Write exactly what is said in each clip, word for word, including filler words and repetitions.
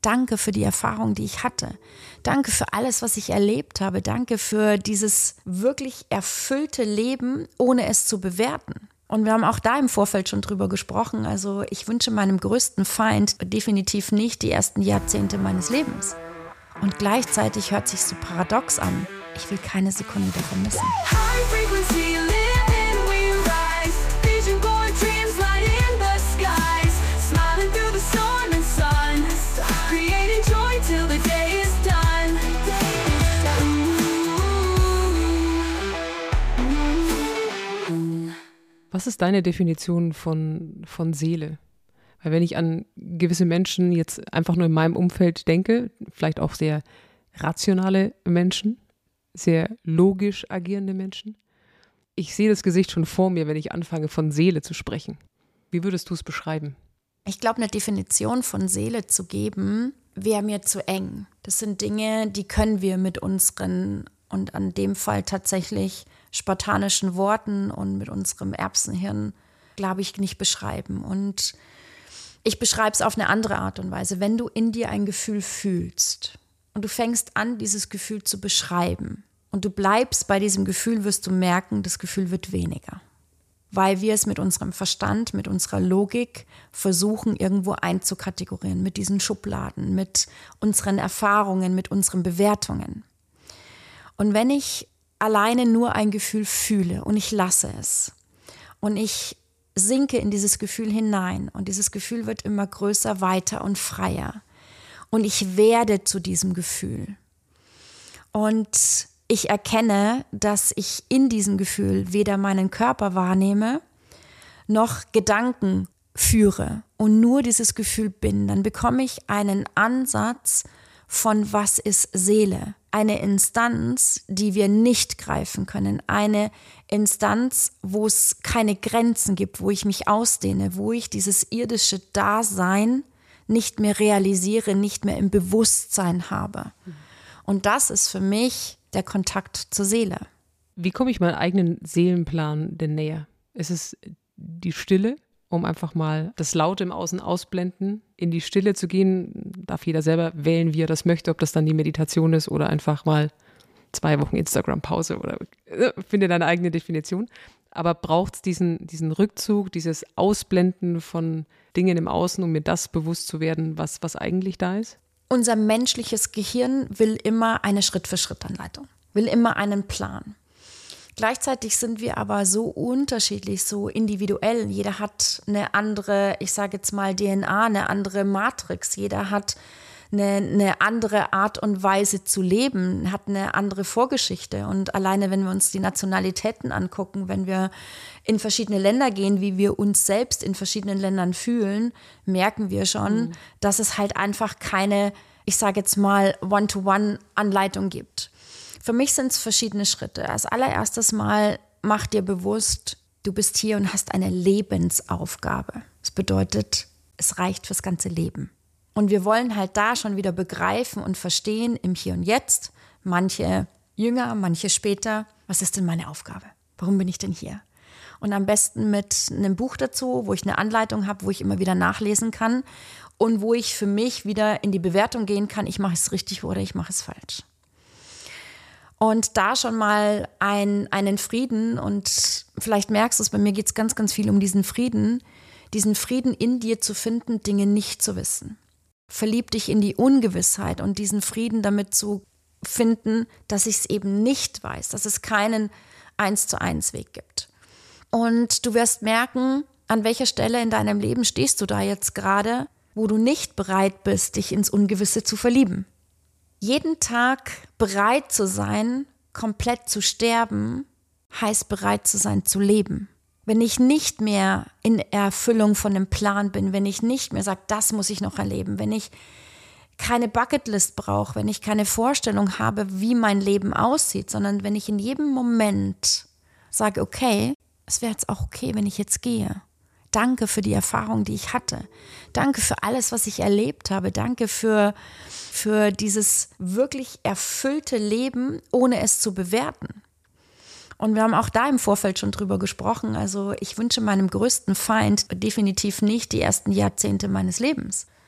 Danke für die Erfahrung, die ich hatte. Danke für alles, was ich erlebt habe. Danke für dieses wirklich erfüllte Leben, ohne es zu bewerten. Und wir haben auch da im Vorfeld schon drüber gesprochen. Also ich wünsche meinem größten Feind definitiv nicht die ersten Jahrzehnte meines Lebens. Und gleichzeitig hört sich so paradox an. Ich will keine Sekunde davon missen. Was ist deine Definition von, von Seele? Weil wenn ich an gewisse Menschen jetzt einfach nur in meinem Umfeld denke, vielleicht auch sehr rationale Menschen, sehr logisch agierende Menschen, ich sehe das Gesicht schon vor mir, wenn ich anfange, von Seele zu sprechen. Wie würdest du es beschreiben? Ich glaube, eine Definition von Seele zu geben, wäre mir zu eng. Das sind Dinge, die können wir mit unseren, und an dem Fall tatsächlich spartanischen Worten und mit unserem Erbsenhirn, glaube ich, nicht beschreiben. Und ich beschreibe es auf eine andere Art und Weise. Wenn du in dir ein Gefühl fühlst und du fängst an, dieses Gefühl zu beschreiben und du bleibst bei diesem Gefühl, wirst du merken, das Gefühl wird weniger. Weil wir es mit unserem Verstand, mit unserer Logik versuchen, irgendwo einzukategorieren, mit diesen Schubladen, mit unseren Erfahrungen, mit unseren Bewertungen. Und wenn ich alleine nur ein Gefühl fühle und ich lasse es und ich sinke in dieses Gefühl hinein und dieses Gefühl wird immer größer, weiter und freier und ich werde zu diesem Gefühl und ich erkenne, dass ich in diesem Gefühl weder meinen Körper wahrnehme noch Gedanken führe und nur dieses Gefühl bin, dann bekomme ich einen Ansatz von was ist Seele. Eine Instanz, die wir nicht greifen können. Eine Instanz, wo es keine Grenzen gibt, wo ich mich ausdehne, wo ich dieses irdische Dasein nicht mehr realisiere, nicht mehr im Bewusstsein habe. Und das ist für mich der Kontakt zur Seele. Wie komme ich meinem eigenen Seelenplan denn näher? Ist es die Stille, um einfach mal das Laute im Außen ausblenden, in die Stille zu gehen? Darf jeder selber wählen, wie er das möchte, ob das dann die Meditation ist oder einfach mal zwei Wochen Instagram-Pause oder äh, finde deine eigene Definition. Aber braucht es diesen, diesen Rückzug, dieses Ausblenden von Dingen im Außen, um mir das bewusst zu werden, was, was eigentlich da ist? Unser menschliches Gehirn will immer eine Schritt-für-Schritt-Anleitung, will immer einen Plan. Gleichzeitig sind wir aber so unterschiedlich, so individuell. Jeder hat eine andere, ich sage jetzt mal D N A, eine andere Matrix. Jeder hat eine, eine andere Art und Weise zu leben, hat eine andere Vorgeschichte. Und alleine, wenn wir uns die Nationalitäten angucken, wenn wir in verschiedene Länder gehen, wie wir uns selbst in verschiedenen Ländern fühlen, merken wir schon, mhm. dass es halt einfach keine, ich sage jetzt mal, One-to-One-Anleitung gibt. Für mich sind es verschiedene Schritte. Als allererstes Mal mach dir bewusst, du bist hier und hast eine Lebensaufgabe. Das bedeutet, es reicht fürs ganze Leben. Und wir wollen halt da schon wieder begreifen und verstehen im Hier und Jetzt, manche jünger, manche später, was ist denn meine Aufgabe? Warum bin ich denn hier? Und am besten mit einem Buch dazu, wo ich eine Anleitung habe, wo ich immer wieder nachlesen kann und wo ich für mich wieder in die Bewertung gehen kann, ich mache es richtig oder ich mache es falsch. Und da schon mal ein, einen Frieden, und vielleicht merkst du es, bei mir geht es ganz, ganz viel um diesen Frieden, diesen Frieden in dir zu finden, Dinge nicht zu wissen. Verlieb dich in die Ungewissheit und diesen Frieden damit zu finden, dass ich es eben nicht weiß, dass es keinen eins zu eins Weg gibt. Und du wirst merken, an welcher Stelle in deinem Leben stehst du da jetzt gerade, wo du nicht bereit bist, dich ins Ungewisse zu verlieben. Jeden Tag bereit zu sein, komplett zu sterben, heißt bereit zu sein, zu leben. Wenn ich nicht mehr in Erfüllung von einem Plan bin, wenn ich nicht mehr sage, das muss ich noch erleben, wenn ich keine Bucketlist brauche, wenn ich keine Vorstellung habe, wie mein Leben aussieht, sondern wenn ich in jedem Moment sage, okay, es wäre jetzt auch okay, wenn ich jetzt gehe. Danke für die Erfahrung, die ich hatte. Danke für alles, was ich erlebt habe. Danke für, für dieses wirklich erfüllte Leben, ohne es zu bewerten. Und wir haben auch da im Vorfeld schon drüber gesprochen. Also ich wünsche meinem größten Feind definitiv nicht die ersten Jahrzehnte meines Lebens.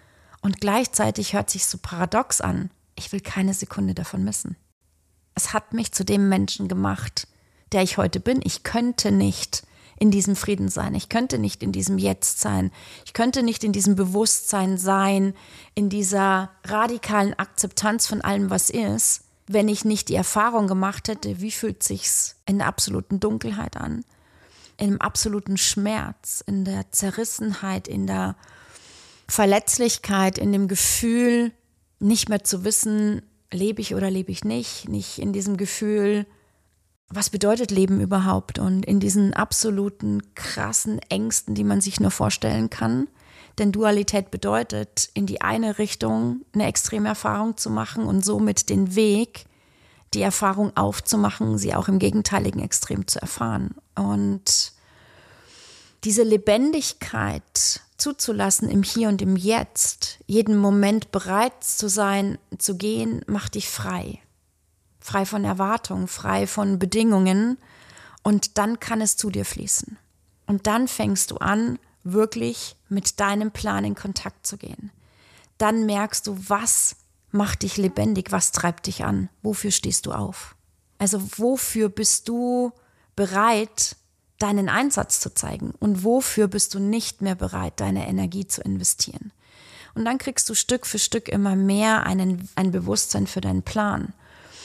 Und gleichzeitig hört sich so paradox an. Ich will keine Sekunde davon missen. Es hat mich zu dem Menschen gemacht, der ich heute bin. Ich könnte nicht in diesem Frieden sein. Ich könnte nicht in diesem Jetzt sein. Ich könnte nicht in diesem Bewusstsein sein, in dieser radikalen Akzeptanz von allem, was ist, wenn ich nicht die Erfahrung gemacht hätte, wie fühlt sich's in der absoluten Dunkelheit an, im absoluten Schmerz, in der Zerrissenheit, in der Verletzlichkeit, in dem Gefühl, nicht mehr zu wissen, lebe ich oder lebe ich nicht, nicht in diesem Gefühl, was bedeutet Leben überhaupt, und in diesen absoluten krassen Ängsten, die man sich nur vorstellen kann. Denn Dualität bedeutet, in die eine Richtung eine extreme Erfahrung zu machen und somit den Weg, die Erfahrung aufzumachen, sie auch im gegenteiligen Extrem zu erfahren. Und diese Lebendigkeit zuzulassen im Hier und im Jetzt, jeden Moment bereit zu sein, zu gehen, macht dich frei. Frei von Erwartungen, frei von Bedingungen, und dann kann es zu dir fließen. Und dann fängst du an, wirklich mit deinem Plan in Kontakt zu gehen. Dann merkst du, was macht dich lebendig, was treibt dich an, wofür stehst du auf? Also wofür bist du bereit, deinen Einsatz zu zeigen, und wofür bist du nicht mehr bereit, deine Energie zu investieren? Und dann kriegst du Stück für Stück immer mehr einen, ein Bewusstsein für deinen Plan.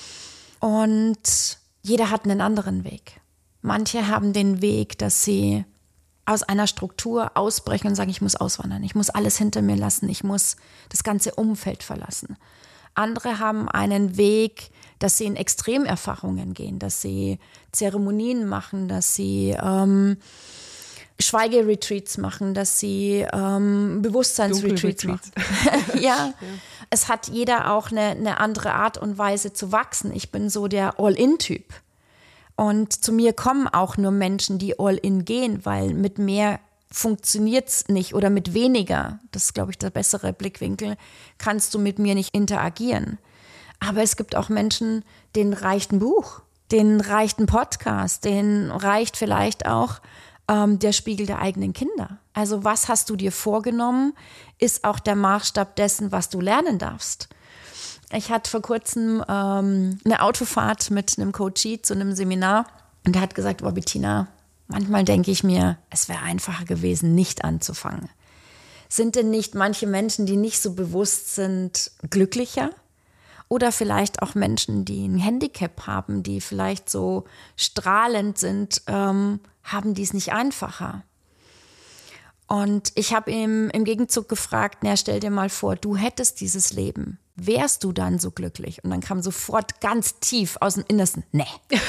Und jeder hat einen anderen Weg. Manche haben den Weg, dass sie aus einer Struktur ausbrechen und sagen, ich muss auswandern, ich muss alles hinter mir lassen, ich muss das ganze Umfeld verlassen. Andere haben einen Weg, dass sie in Extremerfahrungen gehen, dass sie Zeremonien machen, dass sie ähm, Schweigeretreats machen, dass sie ähm, Bewusstseinsretreats machen. ja. ja, es hat jeder auch eine, eine andere Art und Weise zu wachsen. Ich bin so der All-In-Typ. Und zu mir kommen auch nur Menschen, die All-In gehen, weil mit mehr funktioniert es nicht, oder mit weniger, das ist, glaube ich, der bessere Blickwinkel, kannst du mit mir nicht interagieren. Aber es gibt auch Menschen, denen reicht ein Buch, denen reicht ein Podcast, denen reicht vielleicht auch ähm, der Spiegel der eigenen Kinder. Also was hast du dir vorgenommen, ist auch der Maßstab dessen, was du lernen darfst. Ich hatte vor kurzem ähm, eine Autofahrt mit einem Coachie zu einem Seminar, und der hat gesagt, oh Bettina, manchmal denke ich mir, es wäre einfacher gewesen, nicht anzufangen. Sind denn nicht manche Menschen, die nicht so bewusst sind, glücklicher? Oder vielleicht auch Menschen, die ein Handicap haben, die vielleicht so strahlend sind, ähm, haben die es nicht einfacher? Und ich habe ihm im Gegenzug gefragt, na, stell dir mal vor, du hättest dieses Leben. Wärst du dann so glücklich? Und dann kam sofort ganz tief aus dem Innersten, nee.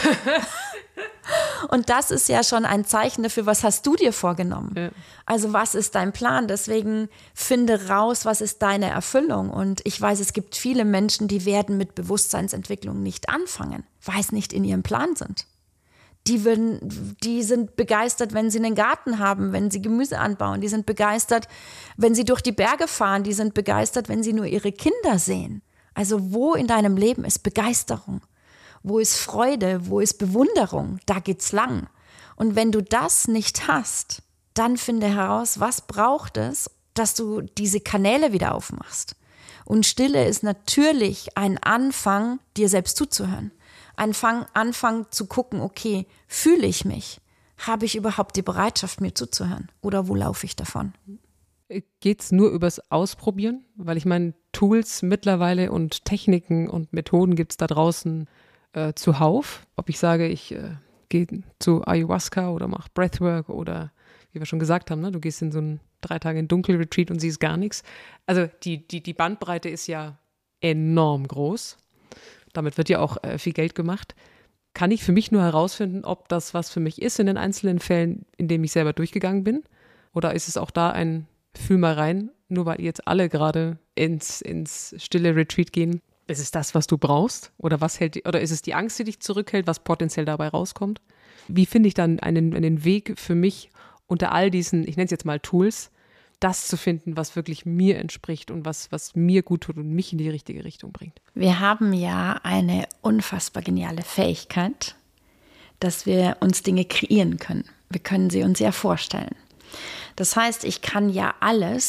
Und das ist ja schon ein Zeichen dafür, was hast du dir vorgenommen? Ja. Also was ist dein Plan? Deswegen finde raus, was ist deine Erfüllung? Und ich weiß, es gibt viele Menschen, die werden mit Bewusstseinsentwicklung nicht anfangen, weil es nicht in ihrem Plan sind. Die, würden, die sind begeistert, wenn sie einen Garten haben, wenn sie Gemüse anbauen. Die sind begeistert, wenn sie durch die Berge fahren. Die sind begeistert, wenn sie nur ihre Kinder sehen. Also wo in deinem Leben ist Begeisterung? Wo ist Freude? Wo ist Bewunderung? Da geht's lang. Und wenn du das nicht hast, dann finde heraus, was braucht es, dass du diese Kanäle wieder aufmachst. Und Stille ist natürlich ein Anfang, dir selbst zuzuhören. Ein Fang, Anfang zu gucken, okay, fühle ich mich? Habe ich überhaupt die Bereitschaft, mir zuzuhören? Oder wo laufe ich davon? Geht es nur übers Ausprobieren? Weil ich meine, Tools mittlerweile und Techniken und Methoden gibt es da draußen äh, zuhauf. Ob ich sage, ich äh, gehe zu Ayahuasca oder mache Breathwork oder, wie wir schon gesagt haben, ne, du gehst in so einen drei Tage in Dunkelretreat und siehst gar nichts. Also die, die, die Bandbreite ist ja enorm groß. Damit wird ja auch äh, viel Geld gemacht. Kann ich für mich nur herausfinden, ob das was für mich ist in den einzelnen Fällen, in denen ich selber durchgegangen bin? Oder ist es auch da ein Fühl mal rein, nur weil jetzt alle gerade ins, ins stille Retreat gehen? Ist es das, was du brauchst? Oder was hält, oder ist es die Angst, die dich zurückhält, was potenziell dabei rauskommt? Wie finde ich dann einen, einen Weg für mich unter all diesen, ich nenne es jetzt mal Tools, das zu finden, was wirklich mir entspricht und was, was mir gut tut und mich in die richtige Richtung bringt? Wir haben ja eine unfassbar geniale Fähigkeit, dass wir uns Dinge kreieren können. Wir können sie uns ja vorstellen. Das heißt, ich kann ja alles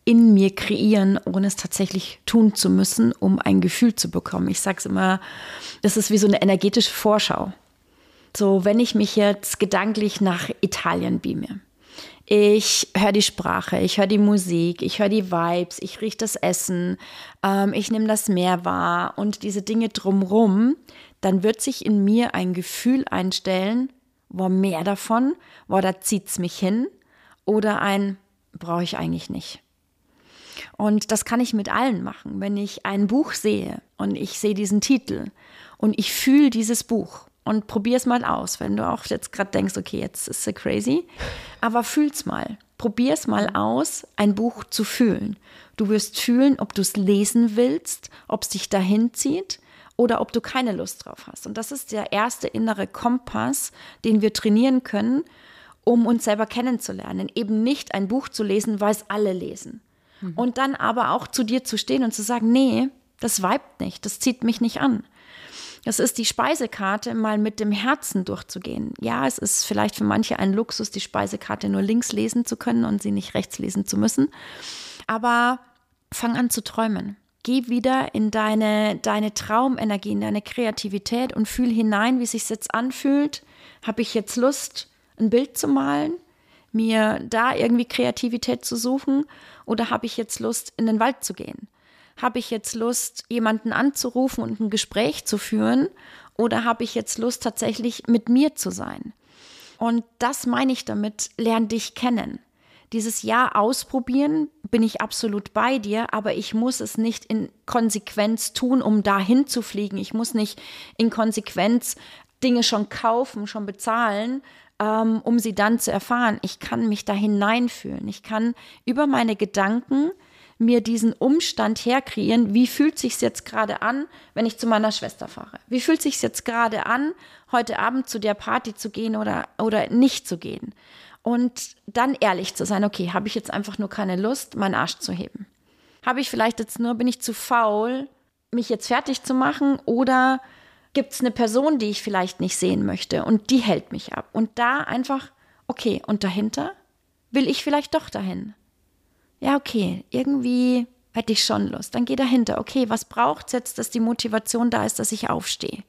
in mir kreieren, ohne es tatsächlich tun zu müssen, um ein Gefühl zu bekommen. Ich sage es immer, das ist wie so eine energetische Vorschau. So, wenn ich mich jetzt gedanklich nach Italien beame, ich höre die Sprache, ich höre die Musik, ich höre die Vibes, ich rieche das Essen, ähm, ich nehme das Meer wahr und diese Dinge drumrum, dann wird sich in mir ein Gefühl einstellen, wo mehr davon, wo da zieht es mich hin oder ein, brauche ich eigentlich nicht. Und das kann ich mit allen machen. Wenn ich ein Buch sehe und ich sehe diesen Titel und ich fühle dieses Buch und probier es mal aus, wenn du auch jetzt gerade denkst, okay, jetzt ist es crazy, aber fühl's mal. Probier es mal aus, ein Buch zu fühlen. Du wirst fühlen, ob du es lesen willst, ob es dich dahin zieht oder ob du keine Lust drauf hast. Und das ist der erste innere Kompass, den wir trainieren können, um uns selber kennenzulernen. Eben nicht ein Buch zu lesen, weil es alle lesen. Mhm. Und dann aber auch zu dir zu stehen und zu sagen, nee, das vibet nicht, das zieht mich nicht an. Das ist die Speisekarte, mal mit dem Herzen durchzugehen. Ja, es ist vielleicht für manche ein Luxus, die Speisekarte nur links lesen zu können und sie nicht rechts lesen zu müssen. Aber fang an zu träumen. Geh wieder in deine, deine Traumenergie, in deine Kreativität und fühl hinein, wie es sich jetzt anfühlt. Habe ich jetzt Lust, ein Bild zu malen, mir da irgendwie Kreativität zu suchen, oder habe ich jetzt Lust, in den Wald zu gehen? Habe ich jetzt Lust, jemanden anzurufen und ein Gespräch zu führen, oder habe ich jetzt Lust, tatsächlich mit mir zu sein? Und das meine ich damit, lern dich kennen. Dieses Jahr ausprobieren, bin ich absolut bei dir, aber ich muss es nicht in Konsequenz tun, um dahin zu fliegen. Ich muss nicht in Konsequenz Dinge schon kaufen, schon bezahlen, ähm, um sie dann zu erfahren. Ich kann mich da hineinfühlen. Ich kann über meine Gedanken mir diesen Umstand herkreieren, wie fühlt es sich jetzt gerade an, wenn ich zu meiner Schwester fahre? Wie fühlt es sich jetzt gerade an, heute Abend zu der Party zu gehen oder, oder nicht zu gehen? Und dann ehrlich zu sein, okay, habe ich jetzt einfach nur keine Lust, meinen Arsch zu heben? Habe ich vielleicht jetzt nur, bin ich zu faul, mich jetzt fertig zu machen, oder gibt es eine Person, die ich vielleicht nicht sehen möchte und die hält mich ab? Und da einfach, okay, und dahinter will ich vielleicht doch dahin? Ja, okay, irgendwie hätte ich schon Lust. Dann geh dahinter. Okay, was braucht es jetzt, dass die Motivation da ist, dass ich aufstehe?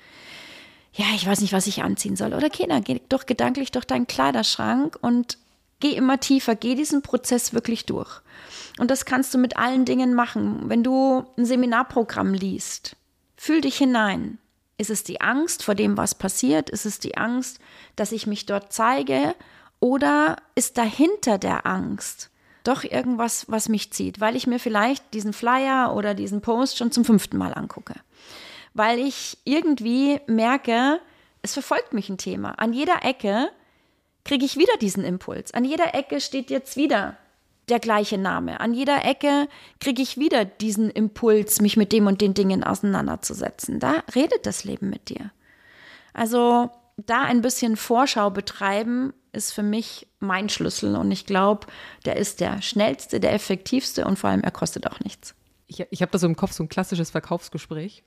Ja, ich weiß nicht, was ich anziehen soll. Oder okay, dann geh doch gedanklich durch deinen Kleiderschrank und geh immer tiefer. Geh diesen Prozess wirklich durch. Und das kannst du mit allen Dingen machen. Wenn du ein Seminarprogramm liest, fühl dich hinein. Ist es die Angst vor dem, was passiert? Ist es die Angst, dass ich mich dort zeige? Oder ist dahinter der Angst doch irgendwas, was mich zieht, weil ich mir vielleicht diesen Flyer oder diesen Post schon zum fünften Mal angucke. Weil ich irgendwie merke, es verfolgt mich ein Thema. An jeder Ecke kriege ich wieder diesen Impuls. An jeder Ecke steht jetzt wieder der gleiche Name. An jeder Ecke kriege ich wieder diesen Impuls, mich mit dem und den Dingen auseinanderzusetzen. Da redet das Leben mit dir. Also da ein bisschen Vorschau betreiben, ist für mich mein Schlüssel. Und ich glaube, der ist der schnellste, der effektivste und vor allem, er kostet auch nichts. Ich, ich habe da so im Kopf so ein klassisches Verkaufsgespräch.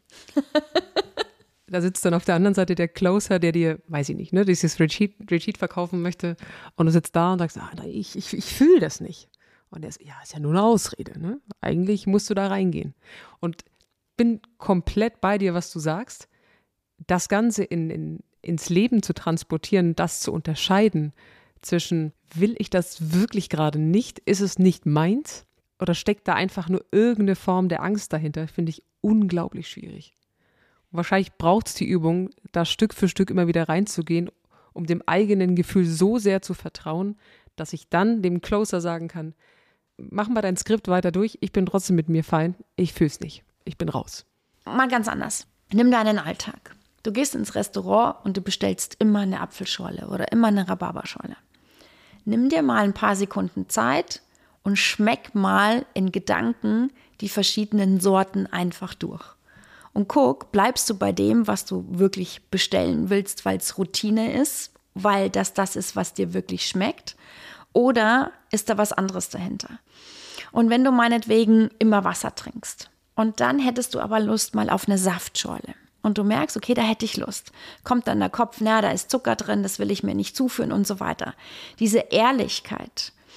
Da sitzt dann auf der anderen Seite der Closer, der dir, weiß ich nicht, ne, dieses Retreat, Retreat verkaufen möchte. Und du sitzt da und sagst, ah, ich, ich, ich fühle das nicht. Und er ist, ja, ist ja nur eine Ausrede. Ne? Eigentlich musst du da reingehen. Und bin komplett bei dir, was du sagst. Das Ganze in, in, ins Leben zu transportieren, das zu unterscheiden zwischen, will ich das wirklich gerade nicht, ist es nicht meins? Oder steckt da einfach nur irgendeine Form der Angst dahinter, finde ich unglaublich schwierig. Und wahrscheinlich braucht es die Übung, da Stück für Stück immer wieder reinzugehen, um dem eigenen Gefühl so sehr zu vertrauen, dass ich dann dem Closer sagen kann, mach mal dein Skript weiter durch, ich bin trotzdem mit mir fein, ich fühle es nicht, ich bin raus. Mal ganz anders. Nimm deinen Alltag. Du gehst ins Restaurant und du bestellst immer eine Apfelschorle oder immer eine Rhabarberschorle. Nimm dir mal ein paar Sekunden Zeit und schmeck mal in Gedanken die verschiedenen Sorten einfach durch. Und guck, bleibst du bei dem, was du wirklich bestellen willst, weil es Routine ist, weil das das ist, was dir wirklich schmeckt, oder ist da was anderes dahinter? Und wenn du meinetwegen immer Wasser trinkst und dann hättest du aber Lust mal auf eine Saftschorle und du merkst, okay, da hätte ich Lust, kommt dann der Kopf, na, da ist Zucker drin, das will ich mir nicht zuführen und so weiter. Diese Ehrlichkeit,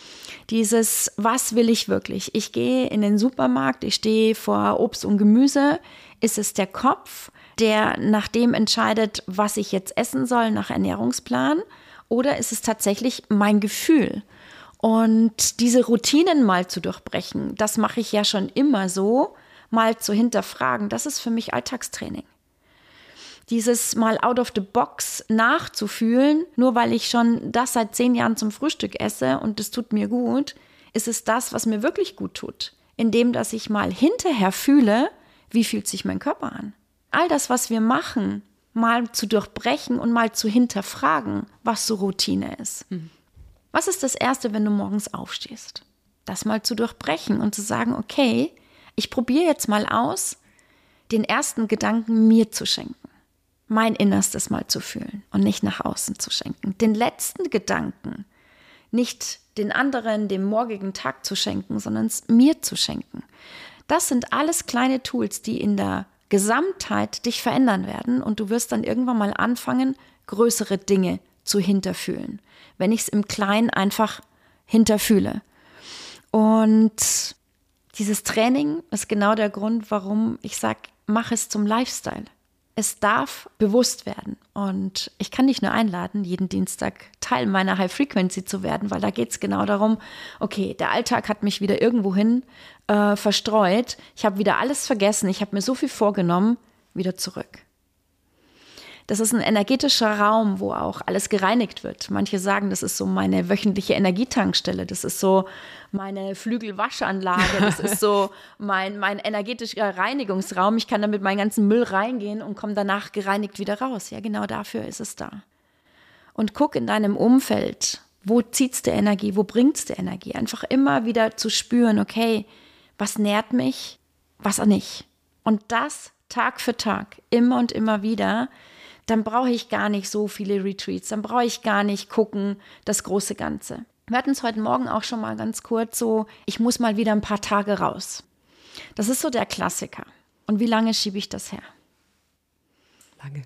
Dieses, was will ich wirklich? Ich gehe in den Supermarkt, ich stehe vor Obst und Gemüse. Ist es der Kopf, der nach dem entscheidet, was ich jetzt essen soll nach Ernährungsplan? Oder ist es tatsächlich mein Gefühl? Und diese Routinen mal zu durchbrechen, das mache ich ja schon immer so, mal zu hinterfragen, das ist für mich Alltagstraining. Dieses mal out of the box nachzufühlen, nur weil ich schon das seit zehn Jahren zum Frühstück esse und es tut mir gut, ist es das, was mir wirklich gut tut. Indem, dass ich mal hinterher fühle, wie fühlt sich mein Körper an. All das, was wir machen, mal zu durchbrechen und mal zu hinterfragen, was so Routine ist. Mhm. Was ist das Erste, wenn du morgens aufstehst? Das mal zu durchbrechen und zu sagen, okay, ich probiere jetzt mal aus, den ersten Gedanken mir zu schenken. Mein Innerstes mal zu fühlen und nicht nach außen zu schenken. Den letzten Gedanken nicht den anderen, dem morgigen Tag zu schenken, sondern es mir zu schenken. Das sind alles kleine Tools, die in der Gesamtheit dich verändern werden und du wirst dann irgendwann mal anfangen, größere Dinge zu hinterfühlen, wenn ich es im Kleinen einfach hinterfühle. Und dieses Training ist genau der Grund, warum ich sage, mach es zum Lifestyle. Es darf bewusst werden und ich kann dich nur einladen, jeden Dienstag Teil meiner High Frequency zu werden, weil da geht es genau darum, okay, der Alltag hat mich wieder irgendwohin äh, verstreut, ich habe wieder alles vergessen, ich habe mir so viel vorgenommen, wieder zurück. Das ist ein energetischer Raum, wo auch alles gereinigt wird. Manche sagen, das ist so meine wöchentliche Energietankstelle, das ist so meine Flügelwaschanlage, das ist so mein, mein energetischer Reinigungsraum. Ich kann da mit meinem ganzen Müll reingehen und komme danach gereinigt wieder raus. Ja, genau dafür ist es da. Und guck in deinem Umfeld, wo zieht's dir Energie, wo bringt's dir Energie? Einfach immer wieder zu spüren, okay, was nährt mich, was auch nicht. Und das Tag für Tag, immer und immer wieder. Dann brauche ich gar nicht so viele Retreats, dann brauche ich gar nicht gucken, das große Ganze. Wir hatten es heute Morgen auch schon mal ganz kurz so, ich muss mal wieder ein paar Tage raus. Das ist so der Klassiker. Und wie lange schiebe ich das her? Lange.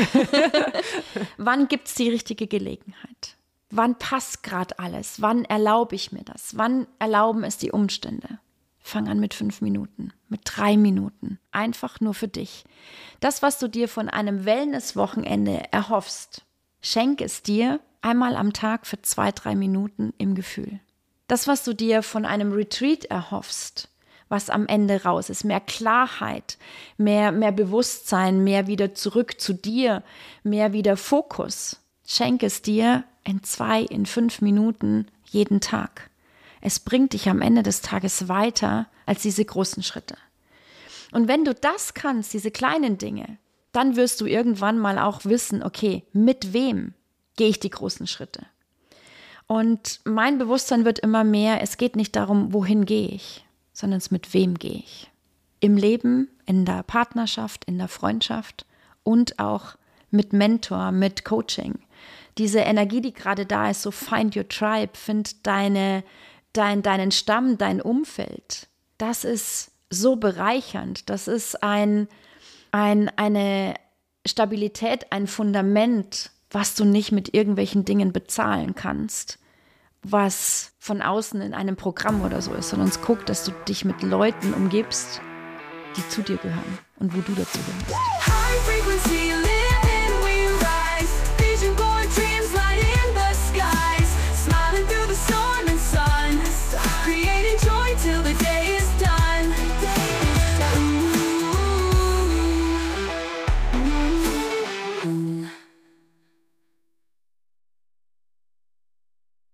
Wann gibt es die richtige Gelegenheit? Wann passt gerade alles? Wann erlaube ich mir das? Wann erlauben es die Umstände? Fang an mit fünf Minuten, mit drei Minuten. Einfach nur für dich. Das, was du dir von einem Wellness-Wochenende erhoffst, schenk es dir einmal am Tag für zwei, drei Minuten im Gefühl. Das, was du dir von einem Retreat erhoffst, was am Ende raus ist, mehr Klarheit, mehr, mehr Bewusstsein, mehr wieder zurück zu dir, mehr wieder Fokus, schenk es dir in zwei, in fünf Minuten jeden Tag. Es bringt dich am Ende des Tages weiter als diese großen Schritte. Und wenn du das kannst, diese kleinen Dinge, dann wirst du irgendwann mal auch wissen, okay, mit wem gehe ich die großen Schritte? Und mein Bewusstsein wird immer mehr, es geht nicht darum, wohin gehe ich, sondern es mit wem gehe ich. Im Leben, in der Partnerschaft, in der Freundschaft und auch mit Mentor, mit Coaching. Diese Energie, die gerade da ist, so find your tribe, find deine Dein, deinen Stamm, dein Umfeld, das ist so bereichernd. Das ist ein, ein, eine Stabilität, ein Fundament, was du nicht mit irgendwelchen Dingen bezahlen kannst, was von außen in einem Programm oder so ist, sondern guck, dass du dich mit Leuten umgibst, die zu dir gehören und wo du dazu gehörst.